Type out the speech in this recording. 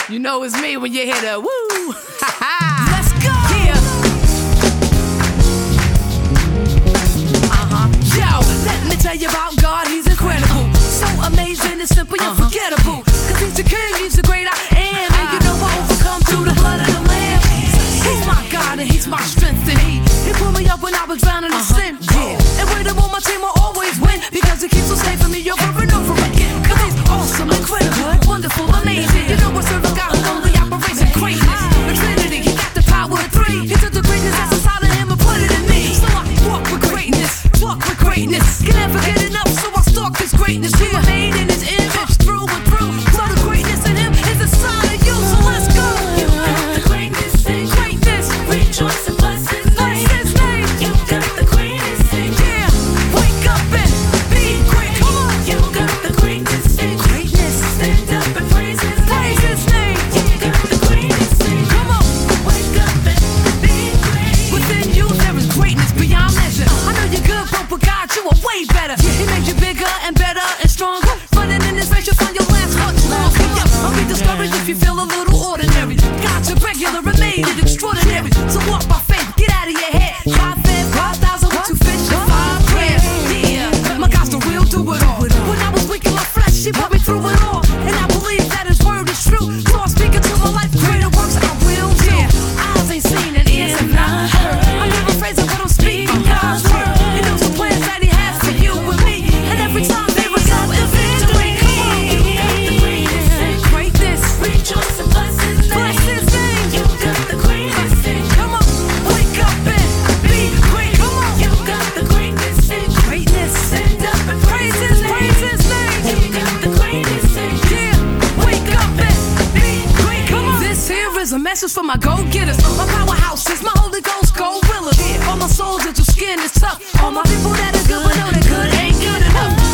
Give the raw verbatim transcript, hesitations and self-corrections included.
You know it's me when you hear the woo. Ha ha. Let's go. Yeah. Uh-huh. Yo, let me tell you about God, he's incredible. So amazing and simple, uh-huh. Unforgettable. Cause he's the king, he's the great I am. And you know I overcome through the blood of the Lamb. He's my God and he's my strength. And he, he pulled me up when I was drowning in uh-huh. sin. Yeah. And with him on my team I always win. Because he keeps on saving me over and over again. Cause he's awesome, incredible, wonderful, amazing. You know I serve a God who only operates in greatness. The Trinity, he got the power of three. He took the greatness that's inside of him and put it in me. So I walk with greatness, walk with greatness. Can never get enough, so I stalk his greatness. We were made in his image, through and through. So the greatness in him is inside of you. So let's go. You got the greatness in greatness. Rejoice and bless his name. Bless his name. You got the greatness in yeah. Wake up and be great. Come on. You got the greatness in greatness. Stand up and praise his name. Praise his name. You got the greatness in come on. Wake up and be great. Within you there is greatness beyond measure. I know you're good, but with God you are way better. He made you bigger and better and stronger. Running in this race you'll find your last much longer. Yeah, I'll be discouraged if you feel a little ordinary. God's irregular and made it extraordinary. So walk by faith, get out of your head. Five fed, five thousand with two fish and five bread. Yeah, my God's the real do it all. When I was weak in my flesh, he put me through it all. And I believe that his word is true. So I'm speaking to my life, greater works I will do. Eyes ain't seen and ears have not heard. I'm never phrasing what I'm speaking, God's word. He knows the plans that he has for you and me. And every time there is out the victory. Come on. You got the greatness in Greatness. Rejoice and bless his name. Bless his name. You got the greatness in Come on. Wake up and be great. Come on. You got the greatness in Greatness. Stand up and praise his name. Praise his name. You got the greatness in Yeah. Wake up and be great. Come on. This here is a message for my go-getters. My powerhouses, my Holy Ghost gorillas. All my soldiers whose skin is tough. All my people that are good but know that good ain't good enough.